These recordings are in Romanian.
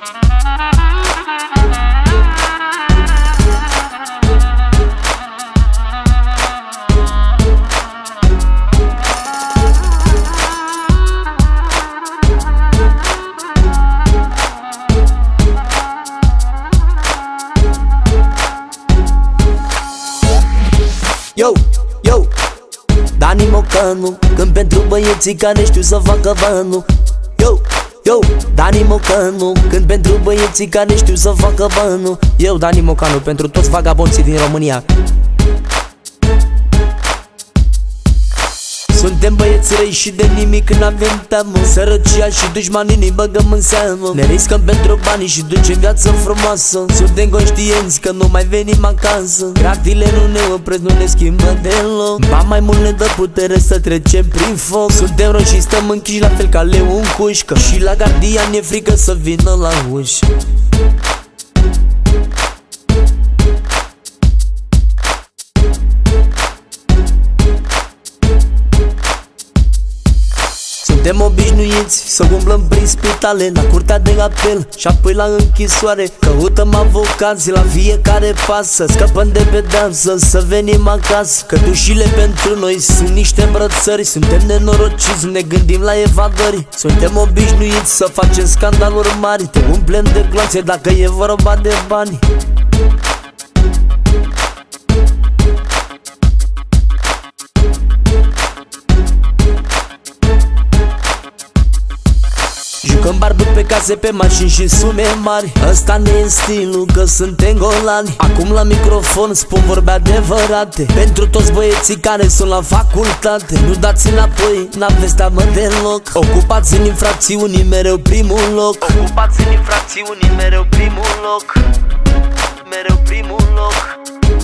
Yo, yo, Dani Mocanu, când pentru băieții care știu să facă banul. Yo, yo, Dani Mocanu, când pentru băieții care știu să facă banul. Eu, Dani Mocanu, pentru toți vagabonții din România. Suntem băieți răi și de nimic n-avem teamă. Sărăcia și dușmanii ne băgăm în seamă. Ne riscăm pentru banii și ducem viață frumoasă. Suntem conștienți că nu mai venim acasă. Gratile nu ne opresc, nu ne schimbă deloc. Ba mai mult ne dă putere să trecem prin foc. Suntem roși și stăm închiși la fel ca leu în cușcă. Și la gardian e frică să vină la ușă. Suntem obișnuiți să umblăm prin spitale, la curtea de apel și apoi la închisoare. Căutăm avocați la fiecare pas, să scăpăm de pedeapsă, să venim acasă. Cătușile pentru noi sunt niște brățări. Suntem nenorociți, ne gândim la evadări. Suntem obișnuiți să facem scandaluri mari. Te umplem de gloanțe dacă e vorba de bani. Jucăm barbut pe case, pe mașini și sume mari. Ăsta ne e stilul, că suntem golani. Acum la microfon spun vorbe adevărate pentru toți băieții care sunt la facultate. Nu dați înapoi, n-aveți teamă deloc. Ocupați în infracțiuni mereu primul loc. Ocupați în infracțiuni mereu primul loc. Mereu primul loc.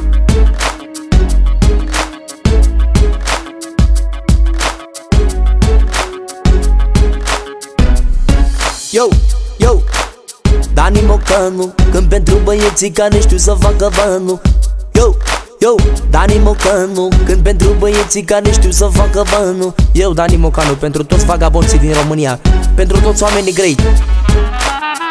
Yo, yo, Dani Mocanu, când pentru băieții care știu să facă banul. Yo, yo, Dani Mocanu, când pentru băieții care știu să facă banul. Eu, Dani Mocanu, pentru toți vagabonții din România, pentru toți oamenii grei.